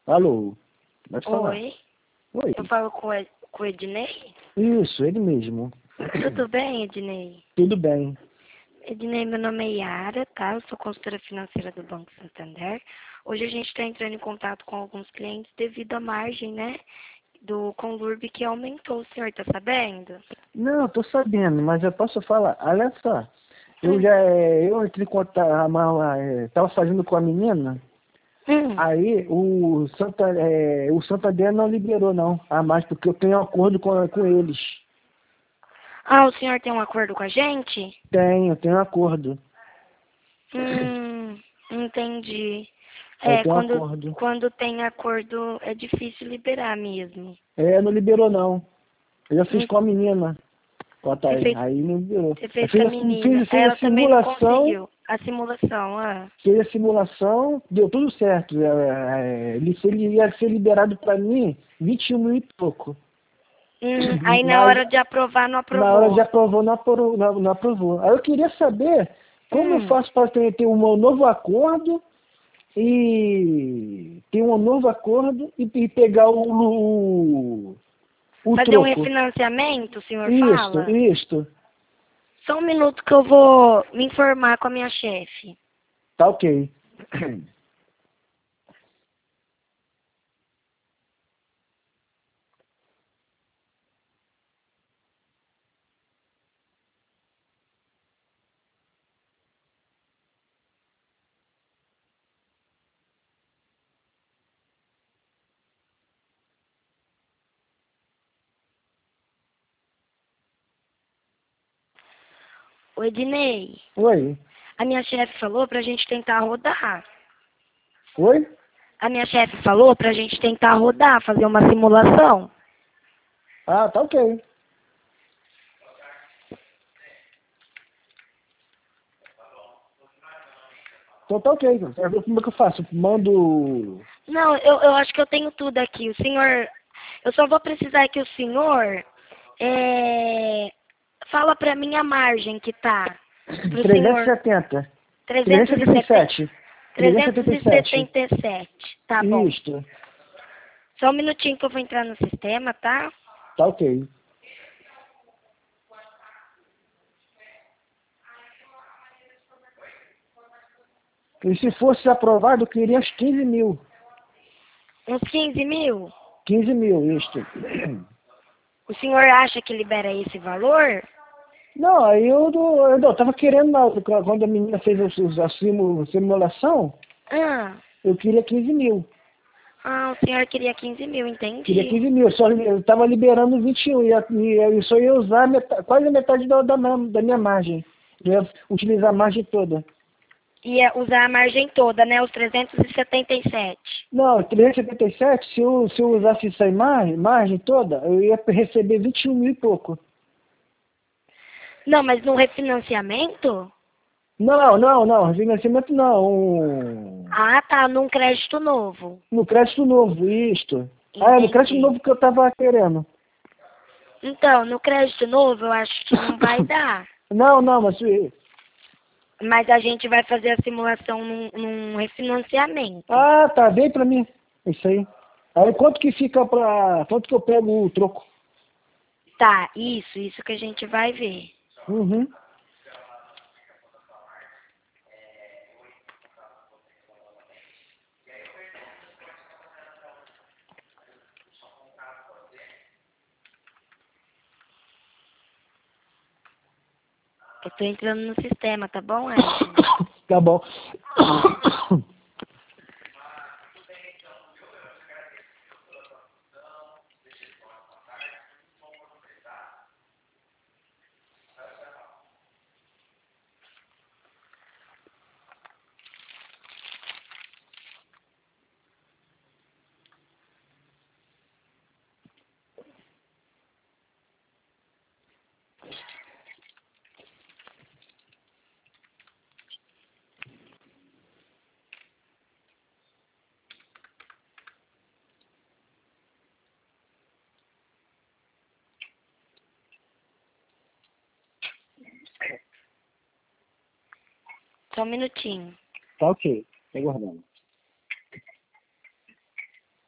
Alô, pode falar. Oi, Oi. eu falo com o Ednei? Isso, ele mesmo. Tudo bem, Ednei? Tudo bem. Ednei, meu nome é Yara, tá? Eu sou consultora financeira do Banco Santander. Hoje a gente está entrando em contato com alguns clientes devido à margem, né, do Conlurb que aumentou. O senhor tá sabendo? Não, tô sabendo, mas eu posso falar. Olha só, Hum. eu entrei em contato, tava fazendo com a menina, Hum. aí o Santander não liberou não, a mais, porque eu tenho acordo com eles. Ah, o senhor tem um acordo com a gente? Tenho acordo. Entendi. Eu É, tenho quando, acordo. quando tem acordo é difícil liberar mesmo. Não liberou não. Eu já fiz Hum. com a menina. Você fez, Aí não liberou. você Eu fez com a menina. fiz a Ela também não simulação. conseguiu. A simulação, ah. Fez a simulação, deu tudo certo. Ele ia ser liberado para mim 21 mil e pouco. Aí na Mas hora de aprovar, não na hora de aprovou. aprovou, não aprovou. Aí eu queria saber como eu Hum, faço para ter um novo acordo e pegar o fazer um troco. refinanciamento, o senhor Isto, fala? isto. Só um minuto que eu vou me informar com a minha chefe. Tá ok. O Ednei, Oi? a minha chefe falou pra gente tentar rodar. Oi? A minha chefe falou pra gente tentar rodar, fazer uma simulação. Ah, tá ok. Então tá ok. Quero ver como é que eu faço. Mando. Não, eu acho que eu tenho tudo aqui. O senhor, eu só vou precisar que o senhor fala pra mim a margem que tá pro senhor. 370. 370, 377. 377. 377. Tá bom. Isto. Só um minutinho que eu vou entrar no sistema, tá? Tá ok. E se fosse aprovado, eu queria uns 15 mil. Uns 15 mil? 15 mil, isto. O senhor acha que libera esse valor? Não, aí eu tava querendo, quando a menina fez a simulação, Ah, eu queria 15 mil. o senhor queria 15 mil, Queria entendi. 15 mil, só eu estava liberando 21 e eu só ia usar quase a metade da minha margem. Eu ia utilizar a margem toda. Ia usar a margem toda, né? Os 377. Não, 377, se eu usasse essa margem toda, eu ia receber 21 mil e pouco. Não, mas no refinanciamento? Não, financiamento não, Ah, tá, num crédito novo. no crédito novo, isto. Ah, é no crédito Entendi. novo que eu estava querendo. Então, no crédito novo eu acho que não vai dar. Não, mas Mas a gente vai fazer a simulação num refinanciamento. tá, vem pra mim, isso aí. Aí quanto que eu pego o troco? Tá, isso que a gente vai ver. Uhum. Eu tô entrando no sistema, tá bom, Ed? Tá bom. Só um minutinho. Tá ok, tô aguardando.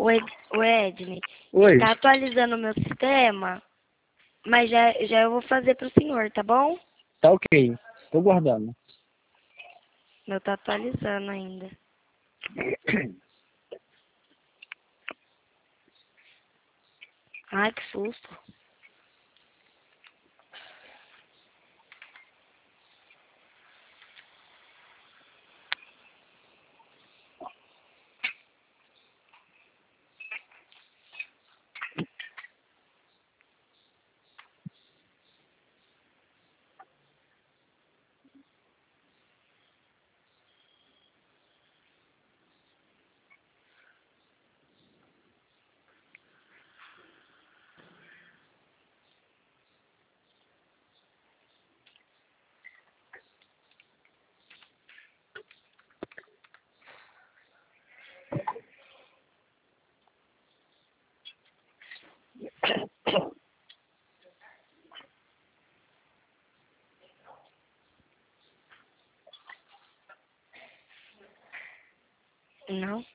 O Edney, Oi. tá atualizando o meu sistema, mas já eu vou fazer pro senhor, tá bom? Tá ok. Tô guardando. Meu tá atualizando ainda. Ai, que susto. Não?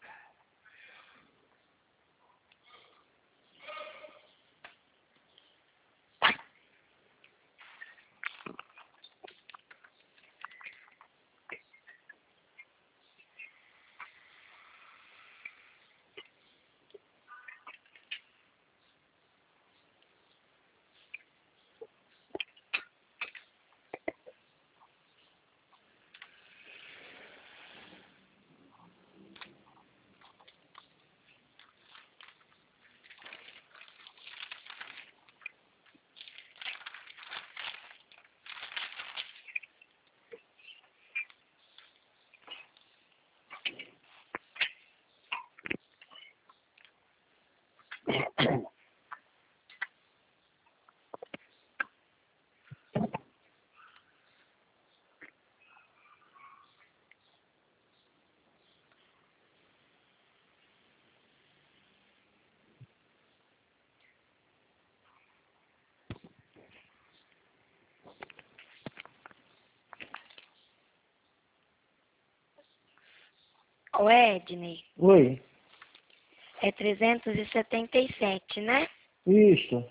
O Edney, Oi. é 377, né? Isso.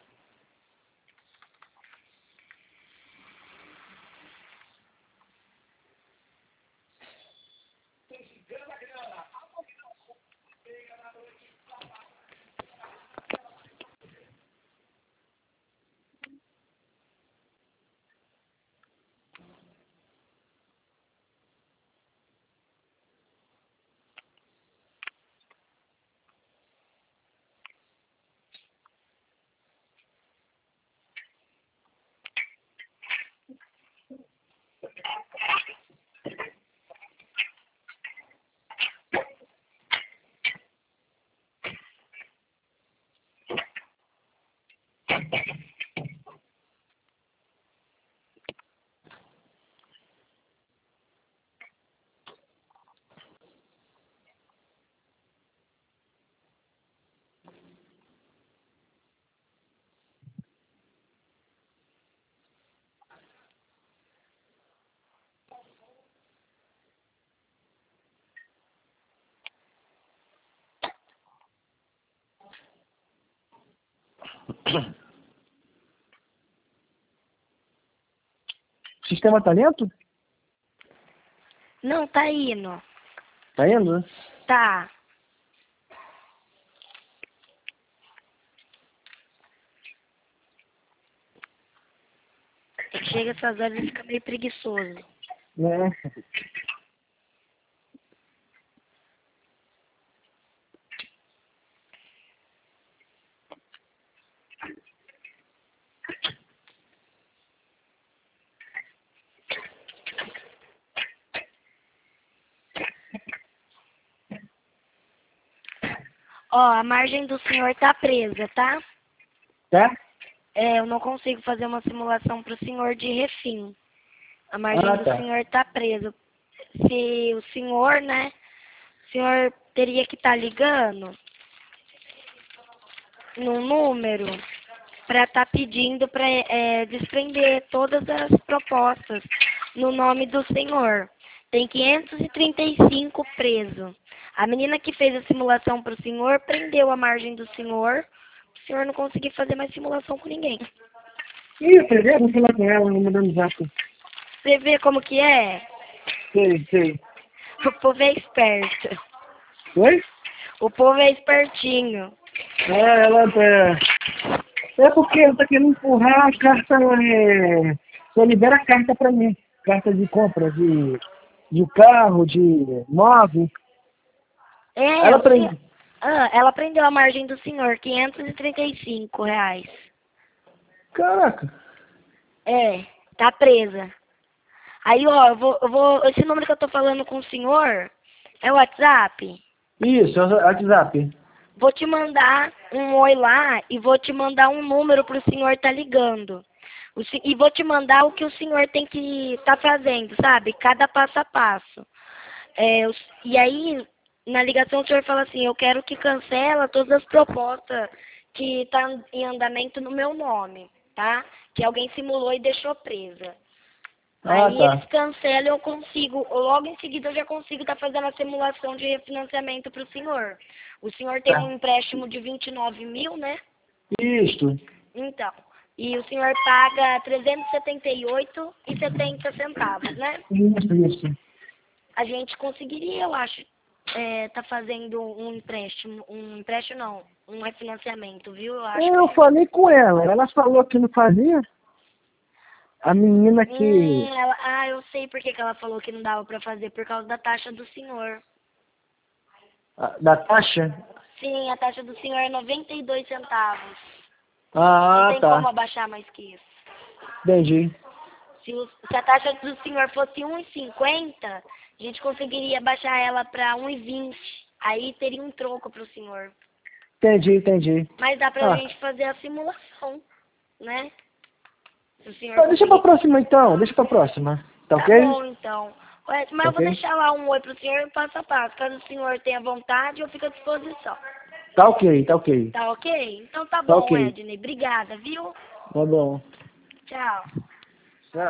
O sistema tá lento? Não, tá indo. Tá indo? Tá. É que chega essas horas e fica meio preguiçoso. Né? Ó, a margem do senhor tá presa, tá? Tá? Eu não consigo fazer uma simulação pro senhor de refim. A margem Ah, do tá. senhor tá presa. Se o senhor, né? O senhor teria que estar ligando no número para estar pedindo para desprender todas as propostas no nome do senhor. Tem 535 preso. A menina que fez a simulação para o senhor prendeu a margem do senhor. O senhor não conseguiu fazer mais simulação com ninguém. Ih, eu vou falar com ela, não mandando zap. Você vê como que é? Sei. O povo é esperto. Oi? O povo é espertinho. Ela é porque ela tá querendo empurrar a carta, só libera a carta pra mim. Carta de compra de carro, de móvel. Ela prende. Ela prendeu a margem do senhor, R$ 535. Caraca. É, tá presa. Aí, ó, esse número que eu tô falando com o senhor é o WhatsApp? Isso, é o WhatsApp. Vou te mandar um oi lá e vou te mandar um número pro senhor tá ligando. E vou te mandar o que o senhor tem que tá fazendo, sabe? Cada passo a passo. E aí, na ligação, o senhor fala assim, eu quero que cancela todas as propostas que tá em andamento no meu nome, tá? Que alguém simulou e deixou presa. Aí Tá. eles cancelam, eu consigo, logo em seguida eu já consigo estar fazendo a simulação de refinanciamento para o senhor. O senhor tem um empréstimo de 29 mil, né? Isso. Então, e o senhor paga R$ 378,70, né? Isso. A gente conseguiria, eu acho, tá fazendo um empréstimo não, um refinanciamento, viu? Eu falei com ela falou que não fazia. A menina que... eu sei por que ela falou que não dava para fazer, por causa da taxa do senhor. Da taxa? Sim, a taxa do senhor é 92 centavos. Não tem como abaixar mais que isso. Entendi. Se a taxa do senhor fosse 1,50, a gente conseguiria baixar ela para 1,20. Aí teria um troco para o senhor. Entendi. Mas dá pra gente fazer a simulação, né? Se o senhor Deixa pra próxima então, Tá ok? Tá bom, então. Mas eu vou deixar lá um oi pro senhor passo a passo. Caso o senhor tenha vontade, eu fico à disposição. Tá ok. Tá ok? Então tá bom, ok. Edney. Obrigada, viu? Tá bom. Tchau.